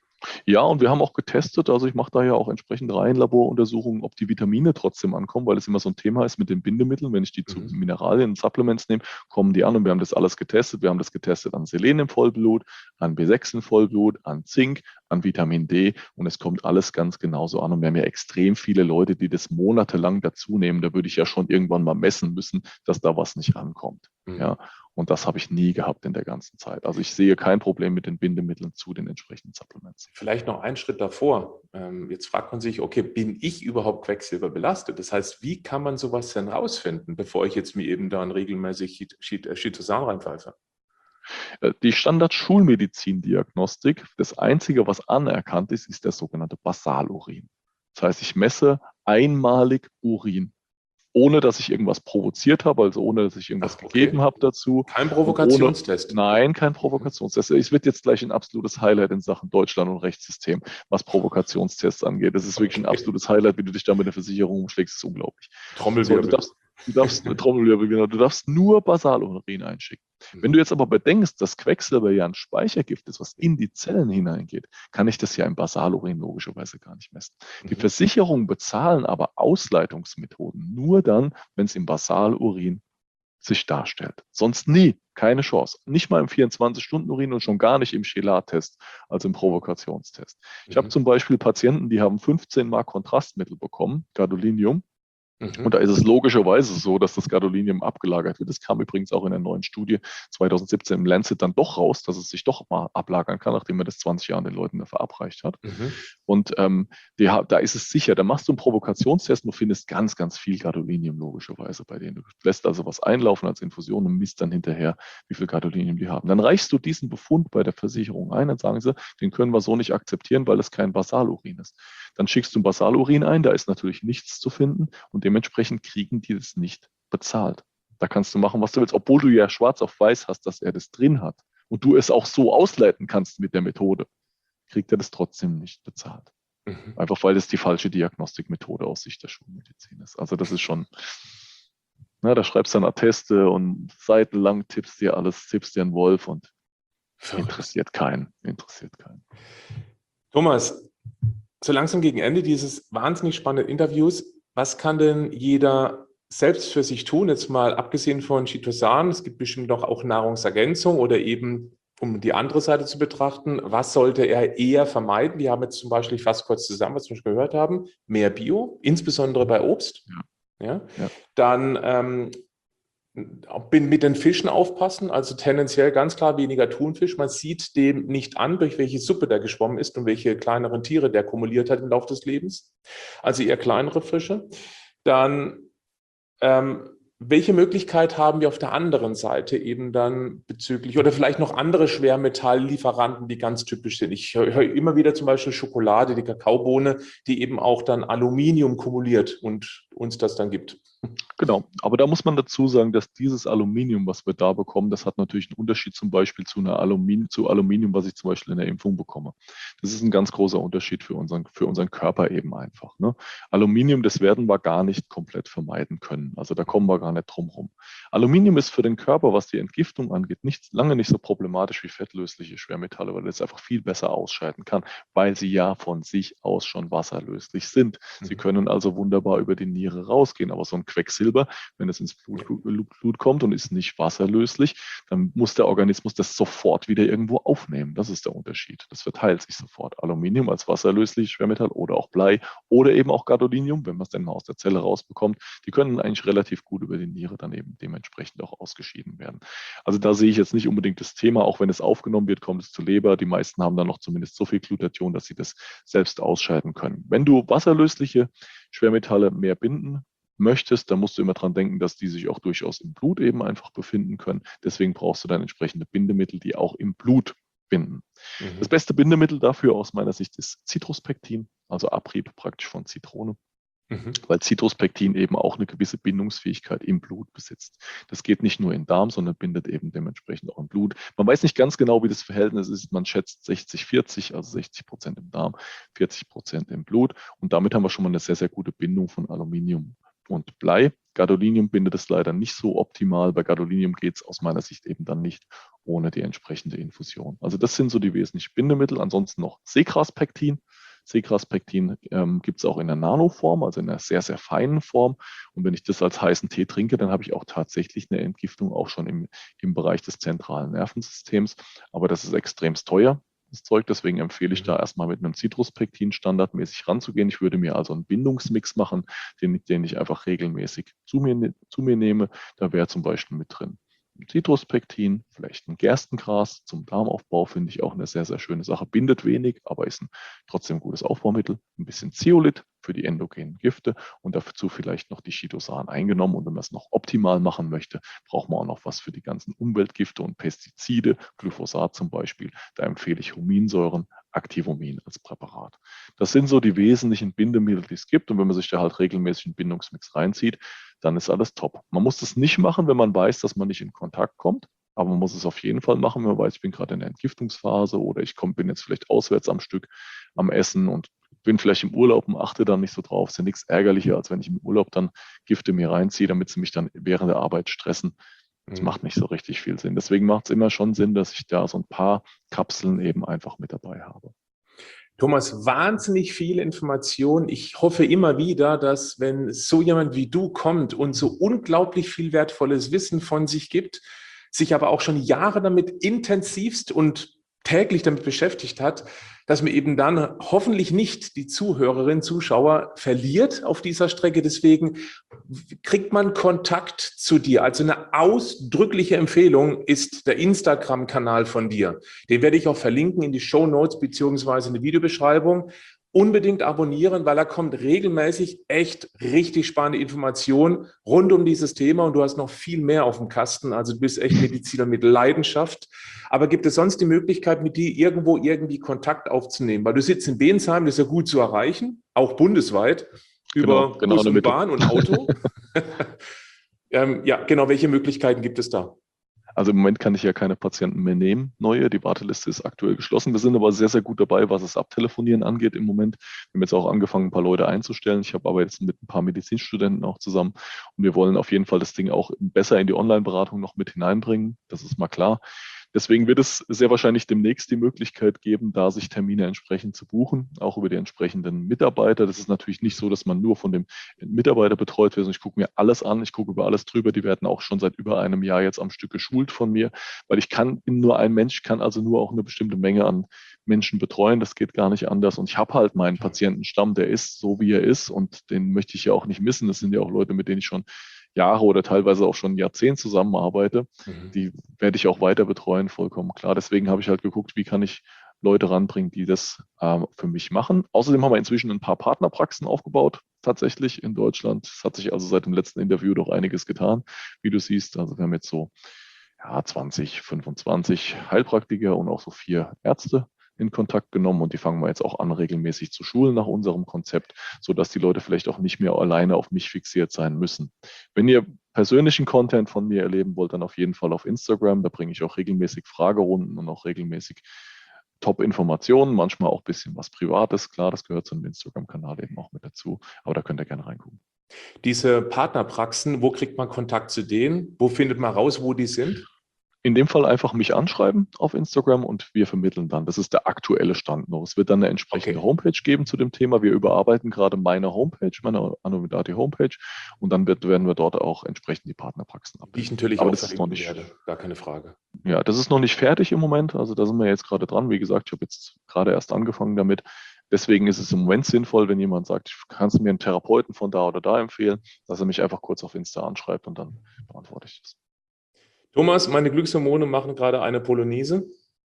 Ja, und wir haben auch getestet, also ich mache da ja auch entsprechend rein Laboruntersuchungen, ob die Vitamine trotzdem ankommen, weil es immer so ein Thema ist mit den Bindemitteln. Wenn ich die zu Mhm. Mineralien und Supplements nehme, kommen die an und wir haben das alles getestet. Wir haben das getestet an Selen im Vollblut, an B sechs im Vollblut, an Zink, an Vitamin D und es kommt alles ganz genauso an. Und wir haben ja extrem viele Leute, die das monatelang dazu nehmen. Da würde ich ja schon irgendwann mal messen müssen, dass da was nicht ankommt. Mhm. Ja, und das habe ich nie gehabt in der ganzen Zeit. Also ich sehe kein Problem mit den Bindemitteln zu den entsprechenden Supplements. Vielleicht noch einen Schritt davor. Ähm, jetzt fragt man sich, okay, bin ich überhaupt Quecksilber belastet? Das heißt, wie kann man sowas denn rausfinden, bevor ich jetzt mir eben dann regelmäßig Chitosan reinpfeife? Die Standard-Schulmedizin-Diagnostik, das Einzige, was anerkannt ist, ist der sogenannte Basalurin. Das heißt, ich messe einmalig Urin, ohne dass ich irgendwas provoziert habe, also ohne dass ich irgendwas Ach, okay. gegeben habe dazu. Kein Und Provokationstest. Ohne, nein, kein Provokationstest. Es wird jetzt gleich ein absolutes Highlight in Sachen Deutschland und Rechtssystem, was Provokationstests angeht. Das ist wirklich ein Okay. absolutes Highlight, wie du dich da mit der Versicherung umschlägst, ist unglaublich. So, Trommelwirbel. du darfst, du darfst, Trommelwirbel, genau, du darfst nur Basalurin einschicken. Wenn du jetzt aber bedenkst, dass Quecksilber ja ein Speichergift ist, was in die Zellen hineingeht, kann ich das ja im Basalurin logischerweise gar nicht messen. Die Mhm. Versicherungen bezahlen aber Ausleitungsmethoden nur dann, wenn es im Basalurin sich darstellt. Sonst nie, keine Chance. Nicht mal im vierundzwanzig-Stunden-Urin und schon gar nicht im Chelat-Test, also im Provokationstest. Ich habe Mhm. zum Beispiel Patienten, die haben fünfzehn Mal Kontrastmittel bekommen, Gadolinium, Mhm. Und da ist es logischerweise so, dass das Gadolinium abgelagert wird. Das kam übrigens auch in der neuen Studie zweitausendsiebzehn im Lancet dann doch raus, dass es sich doch mal ablagern kann, nachdem man das zwanzig Jahren den Leuten verabreicht hat. Mhm. Und ähm, die, da ist es sicher, da machst du einen Provokationstest und du findest ganz, ganz viel Gadolinium logischerweise bei denen. Du lässt also was einlaufen als Infusion und misst dann hinterher, wie viel Gadolinium die haben. Dann reichst du diesen Befund bei der Versicherung ein und sagen sie, den können wir so nicht akzeptieren, weil es kein Basalurin ist. Dann schickst du ein Basalurin ein, da ist natürlich nichts zu finden und dementsprechend kriegen die das nicht bezahlt. Da kannst du machen, was du willst, obwohl du ja schwarz auf weiß hast, dass er das drin hat und du es auch so ausleiten kannst mit der Methode, kriegt er das trotzdem nicht bezahlt. Mhm. Einfach weil das die falsche Diagnostikmethode aus Sicht der Schulmedizin ist. Also das ist schon, na, da schreibst du dann Atteste und seitenlang tippst dir alles, tippst dir einen Wolf und Verrückt. interessiert keinen, interessiert keinen. Thomas, so langsam gegen Ende dieses wahnsinnig spannenden Interviews, was kann denn jeder selbst für sich tun, jetzt mal abgesehen von Chitosan, es gibt bestimmt noch auch Nahrungsergänzung oder eben, um die andere Seite zu betrachten, was sollte er eher vermeiden? Wir haben jetzt zum Beispiel, ich fasse kurz zusammen, was wir schon gehört haben, mehr Bio, insbesondere bei Obst. Ja. Ja? Ja. Dann ähm, mit den Fischen aufpassen, also tendenziell ganz klar weniger Thunfisch. Man sieht dem nicht an, durch welche Suppe der geschwommen ist und welche kleineren Tiere der kumuliert hat im Laufe des Lebens. Also eher kleinere Fische. Dann, ähm, welche Möglichkeit haben wir auf der anderen Seite eben dann bezüglich, oder vielleicht noch andere Schwermetalllieferanten, die ganz typisch sind? Ich höre immer wieder zum Beispiel Schokolade, die Kakaobohne, die eben auch dann Aluminium kumuliert und uns das dann gibt. Genau, aber da muss man dazu sagen, dass dieses Aluminium, was wir da bekommen, das hat natürlich einen Unterschied zum Beispiel zu, einer Aluminium, zu Aluminium, was ich zum Beispiel in der Impfung bekomme. Das ist ein ganz großer Unterschied für unseren, für unseren Körper eben einfach. Ne? Aluminium, das werden wir gar nicht komplett vermeiden können. Also da kommen wir gar nicht drum rum. Aluminium ist für den Körper, was die Entgiftung angeht, nicht, lange nicht so problematisch wie fettlösliche Schwermetalle, weil es einfach viel besser ausscheiden kann, weil sie ja von sich aus schon wasserlöslich sind. Sie können also wunderbar über die Niere rausgehen, aber so ein Quecksilber, wenn es ins Blut, Blut kommt und ist nicht wasserlöslich, dann muss der Organismus das sofort wieder irgendwo aufnehmen. Das ist der Unterschied. Das verteilt sich sofort. Aluminium als wasserlösliches Schwermetall oder auch Blei oder eben auch Gadolinium, wenn man es denn mal aus der Zelle rausbekommt, die können eigentlich relativ gut über die Niere dann eben dementsprechend auch ausgeschieden werden. Also da sehe ich jetzt nicht unbedingt das Thema, auch wenn es aufgenommen wird, kommt es zur Leber. Die meisten haben dann noch zumindest so viel Glutathion, dass sie das selbst ausscheiden können. Wenn du wasserlösliche Schwermetalle mehr binden möchtest, dann musst du immer dran denken, dass die sich auch durchaus im Blut eben einfach befinden können. Deswegen brauchst du dann entsprechende Bindemittel, die auch im Blut binden. Mhm. Das beste Bindemittel dafür aus meiner Sicht ist Citruspektin, also Abrieb praktisch von Zitrone. Mhm. Weil Citruspektin eben auch eine gewisse Bindungsfähigkeit im Blut besitzt. Das geht nicht nur im Darm, sondern bindet eben dementsprechend auch im Blut. Man weiß nicht ganz genau, wie das Verhältnis ist. Man schätzt sechzig vierzig, also sechzig Prozent im Darm, vierzig Prozent im Blut. Und damit haben wir schon mal eine sehr, sehr gute Bindung von Aluminium und Blei. Gadolinium bindet es leider nicht so optimal. Bei Gadolinium geht es aus meiner Sicht eben dann nicht ohne die entsprechende Infusion. Also das sind so die wesentlichen Bindemittel. Ansonsten noch Sekraspektin. Sekraspektin ähm, gibt es auch in der Nanoform, also in einer sehr, sehr feinen Form. Und wenn ich das als heißen Tee trinke, dann habe ich auch tatsächlich eine Entgiftung auch schon im, im Bereich des zentralen Nervensystems. Aber das ist extremst teuer, das Zeug. Deswegen empfehle ich da erstmal mit einem Citruspektin standardmäßig ranzugehen. Ich würde mir also einen Bindungsmix machen, den, den ich einfach regelmäßig zu mir, zu mir nehme. Da wäre zum Beispiel mit drin Citruspektin, vielleicht ein Gerstengras zum Darmaufbau, finde ich auch eine sehr, sehr schöne Sache. Bindet wenig, aber ist ein trotzdem gutes Aufbaumittel. Ein bisschen Zeolit für die endogenen Gifte und dazu vielleicht noch die Chitosan eingenommen. Und wenn man es noch optimal machen möchte, braucht man auch noch was für die ganzen Umweltgifte und Pestizide, Glyphosat zum Beispiel. Da empfehle ich Huminsäuren, Activumin als Präparat. Das sind so die wesentlichen Bindemittel, die es gibt. Und wenn man sich da halt regelmäßig einen Bindungsmix reinzieht, dann ist alles top. Man muss das nicht machen, wenn man weiß, dass man nicht in Kontakt kommt. Aber man muss es auf jeden Fall machen, wenn man weiß, ich bin gerade in der Entgiftungsphase oder ich komm, bin jetzt vielleicht auswärts am Stück am Essen und bin vielleicht im Urlaub und achte dann nicht so drauf. Es ist ja nichts ärgerlicher, als wenn ich im Urlaub dann Gifte mir reinziehe, damit sie mich dann während der Arbeit stressen. Das mhm. macht nicht so richtig viel Sinn. Deswegen macht es immer schon Sinn, dass ich da so ein paar Kapseln eben einfach mit dabei habe. Thomas, wahnsinnig viele Informationen. Ich hoffe immer wieder, dass wenn so jemand wie du kommt und so unglaublich viel wertvolles Wissen von sich gibt, sich aber auch schon Jahre damit intensivst und täglich damit beschäftigt hat, dass man eben dann hoffentlich nicht die Zuhörerinnen, Zuschauer verliert auf dieser Strecke. Deswegen kriegt man Kontakt zu dir. Also eine ausdrückliche Empfehlung ist der Instagram-Kanal von dir. Den werde ich auch verlinken in die Shownotes beziehungsweise in die Videobeschreibung. Unbedingt abonnieren, weil da kommt regelmäßig echt richtig spannende Informationen rund um dieses Thema und du hast noch viel mehr auf dem Kasten. Also du bist echt Mediziner mit Leidenschaft. Aber gibt es sonst die Möglichkeit, mit dir irgendwo irgendwie Kontakt aufzunehmen? Weil du sitzt in Bensheim, das ist ja gut zu erreichen, auch bundesweit, über Genau, genau Bus und Mitte. Bahn und Auto. ähm, ja, genau, welche Möglichkeiten gibt es da? Also im Moment kann ich ja keine Patienten mehr nehmen, neue. Die Warteliste ist aktuell geschlossen. Wir sind aber sehr, sehr gut dabei, was das Abtelefonieren angeht im Moment. Wir haben jetzt auch angefangen, ein paar Leute einzustellen. Ich habe aber jetzt mit ein paar Medizinstudenten auch zusammen. Und wir wollen auf jeden Fall das Ding auch besser in die Online-Beratung noch mit hineinbringen. Das ist mal klar. Deswegen wird es sehr wahrscheinlich demnächst die Möglichkeit geben, da sich Termine entsprechend zu buchen, auch über die entsprechenden Mitarbeiter. Das ist natürlich nicht so, dass man nur von dem Mitarbeiter betreut wird. Ich gucke mir alles an, ich gucke über alles drüber. Die werden auch schon seit über einem Jahr jetzt am Stück geschult von mir, weil ich kann, bin nur ein Mensch, kann also nur auch eine bestimmte Menge an Menschen betreuen. Das geht gar nicht anders. Und ich habe halt meinen Patientenstamm, der ist so, wie er ist. Und den möchte ich ja auch nicht missen. Das sind ja auch Leute, mit denen ich schon Jahre oder teilweise auch schon Jahrzehnte zusammenarbeite, mhm. die werde ich auch weiter betreuen, vollkommen klar. Deswegen habe ich halt geguckt, wie kann ich Leute ranbringen, die das äh, für mich machen. Außerdem haben wir inzwischen ein paar Partnerpraxen aufgebaut, tatsächlich in Deutschland. Es hat sich also seit dem letzten Interview doch einiges getan, wie du siehst. Also wir haben jetzt so ja, zwanzig, fünfundzwanzig Heilpraktiker und auch so vier Ärzte in Kontakt genommen und die fangen wir jetzt auch an, regelmäßig zu schulen nach unserem Konzept, sodass die Leute vielleicht auch nicht mehr alleine auf mich fixiert sein müssen. Wenn ihr persönlichen Content von mir erleben wollt, dann auf jeden Fall auf Instagram. Da bringe ich auch regelmäßig Fragerunden und auch regelmäßig Top-Informationen, manchmal auch ein bisschen was Privates. Klar, das gehört zu einem Instagram-Kanal eben auch mit dazu, aber da könnt ihr gerne reingucken. Diese Partnerpraxen, wo kriegt man Kontakt zu denen? Wo findet man raus, wo die sind? In dem Fall einfach mich anschreiben auf Instagram und wir vermitteln dann. Das ist der aktuelle Stand noch. Es wird dann eine entsprechende okay. Homepage geben zu dem Thema. Wir überarbeiten gerade meine Homepage, meine Anomedati Homepage und dann wird, werden wir dort auch entsprechend die Partnerpraxen abbilden. Die ich natürlich Aber auch das ist noch nicht, werde, gar keine Frage. Ja, das ist noch nicht fertig im Moment. Also da sind wir jetzt gerade dran. Wie gesagt, ich habe jetzt gerade erst angefangen damit. Deswegen ist es im Moment sinnvoll, wenn jemand sagt, kannst du mir einen Therapeuten von da oder da empfehlen, dass er mich einfach kurz auf Insta anschreibt und dann beantworte ich das. Thomas, meine Glückshormone machen gerade eine Polonaise.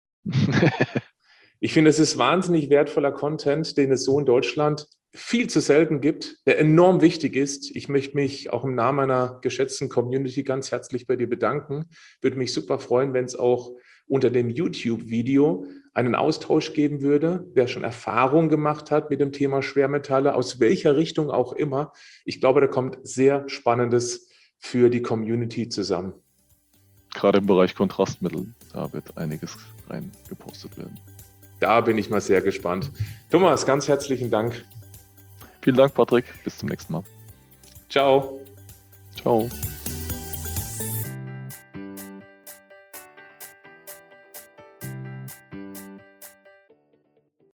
Ich finde, es ist wahnsinnig wertvoller Content, den es so in Deutschland viel zu selten gibt, der enorm wichtig ist. Ich möchte mich auch im Namen meiner geschätzten Community ganz herzlich bei dir bedanken. Würde mich super freuen, wenn es auch unter dem YouTube-Video einen Austausch geben würde, wer schon Erfahrung gemacht hat mit dem Thema Schwermetalle, aus welcher Richtung auch immer. Ich glaube, da kommt sehr Spannendes für die Community zusammen. Gerade im Bereich Kontrastmittel, da wird einiges reingepostet werden. Da bin ich mal sehr gespannt. Thomas, ganz herzlichen Dank. Vielen Dank, Patrick. Bis zum nächsten Mal. Ciao. Ciao.